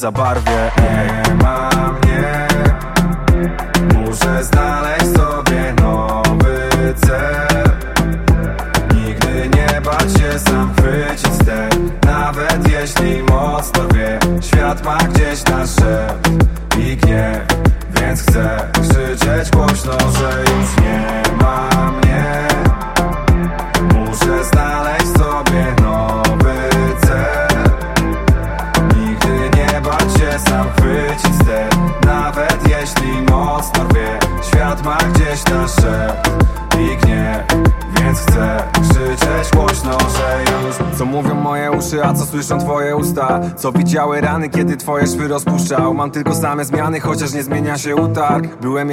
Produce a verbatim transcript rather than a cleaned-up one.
zabarwię. Nie ma mnie, muszę znaleźć sobie nowy cel. Nigdy nie bać się sam chwycić ster, nawet jeśli mocno wie. Świat ma gdzieś na szept i gniew, więc chcę krzyczeć głośno, że już nie ma mnie. Muszę znaleźć sobie nowy cel. Nigdy nie bać się sam chwycić ster, nawet jeśli mocno wie. Świat ma gdzieś na szept i gniew, więc chcę krzyczeć głośno, że już. Co mówią moje uszy, a co słyszą twoje usta? Co widziały rany, kiedy twoje szwy rozpuszczał? Mam tylko same zmiany, chociaż nie zmienia się utarg. Byłem